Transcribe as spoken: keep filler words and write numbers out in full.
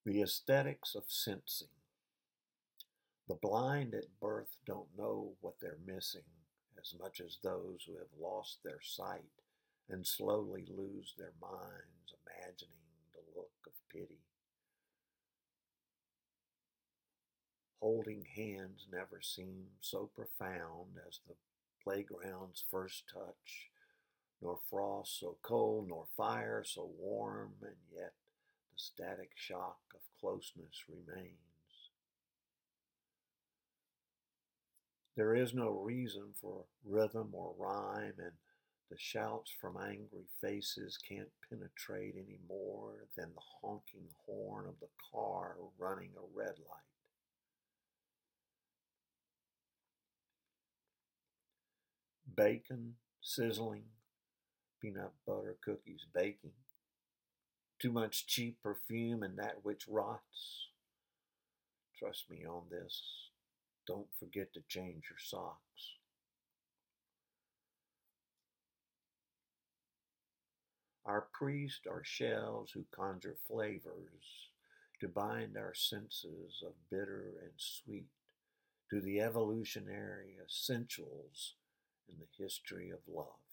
The aesthetics of sensing. The blind at birth don't know what they're missing as much as those who have lost their sight and slowly lose their minds imagining the look of pity. Holding hands never seemed so profound as the playground's first touch, nor frost so cold, nor fire so warm, and yet the static shock of closeness remains. There is no reason for rhythm or rhyme, and the shouts from angry faces can't penetrate any more than the honking horn of the car running a red light. Bacon sizzling, peanut butter cookies baking, too much cheap perfume and that which rots. Trust me on this. Don't forget to change your socks. Our priests are shells who conjure flavors to bind our senses of bitter and sweet to the evolutionary essentials in the history of love.